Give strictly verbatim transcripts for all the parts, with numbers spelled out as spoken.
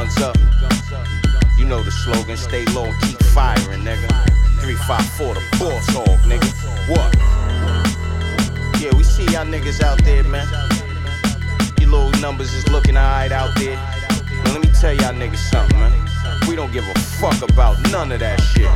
guns up. You know the slogan, stay low and keep firing, nigga. three five four the boss hog, nigga. What? Yeah, we see y'all niggas out there, man. Your little numbers is looking alright out there. Now let me tell y'all niggas something, man. We don't give a fuck about none of that shit.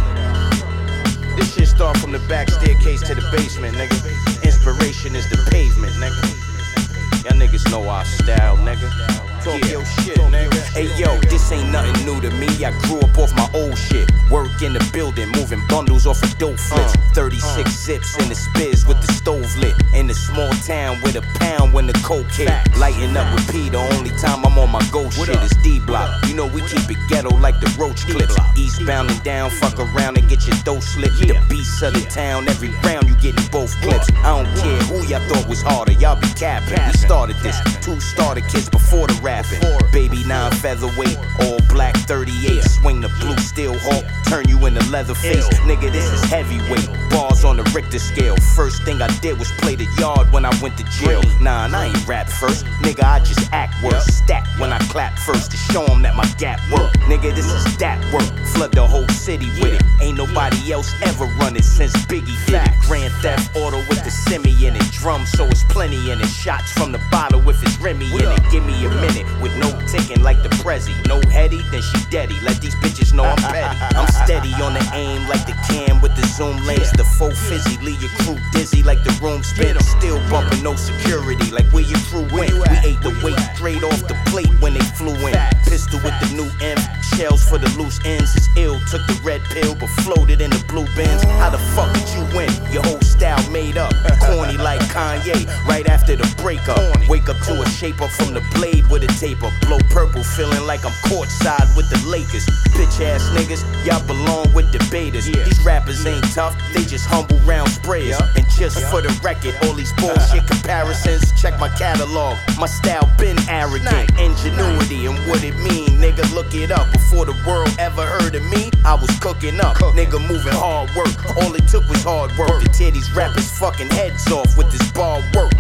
This shit start from the back staircase to the basement, nigga. Inspiration is the pavement, nigga. Y'all niggas know our style, nigga. Talk yeah. your shit, nigga. Hey yo, this ain't nothing new to me. I grew up off my old shit. Work in the building, moving bundles off of dope flips. Uh, thirty-six uh, zips in the spiz with the stove lit. In a small town with a pound when the coke hit. Lighting up with P, the only time I'm on my ghost shit is D-Block. You know we keep it ghetto like the roach clips. Eastbound and down, fuck around and get your dough slipped. The beast of the town, every round you getting both clips. I don't care who y'all thought was harder, y'all be capping. We started this, two starter kits before the rapping. Baby nine featherweight, all black thirty-eight. Swing the blue steel hawk, turn you into Leatherface. Nigga, this is heavyweight, bars on the Richter scale. First thing I did was play the yard when I went to jail. Nah, and I ain't rap first, nigga, I just act worse. Stack when I clap first to show them that my gap work. Nigga, this is that work, flood the whole city with it. Ain't nobody else ever run it since Biggie did it. Grand Theft Auto with the semi in it. Drums so it's plenty in it. Shots from the bottle if it's Remy in it. Give me a minute with no ticking like the Prezi. No heady, then she deady. Let these bitches know I'm petty. I'm steady on the aim like the cam with the zoom lens. The faux fizzy, leave your crew dizzy like the room spin. I'm still bumping no security like where your crew went. We ate the weight straight off the plate when they flew in. Pistol with the new M, shells for the loose ends. It's ill, took the red pill but floated in the blue bins. How the fuck did you win? Your whole style made up. Corny like Kanye right after the breakup. Wake up to a shape up from the blade with a taper. Blow purple feeling like I'm courtside with the Lakers. Bitch ass niggas, y'all belong with debaters. These rappers ain't tough, they just humble round sprayers. And just for the record, all these bullshit comparisons, check my catalog. My style been arrogant, ingenuity and what it mean. Nigga, look it up. Before the world ever heard of me, I was cooking up. Nigga moving hard work, all it took was hard work to tear these rappers fucking heads off with this bar work.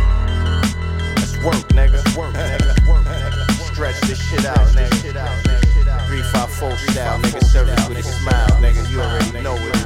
Let's work, nigga. Work, nigga. Stretch this shit out, nigga. three five four style, nigga. Service with a smile, nigga. You already know it.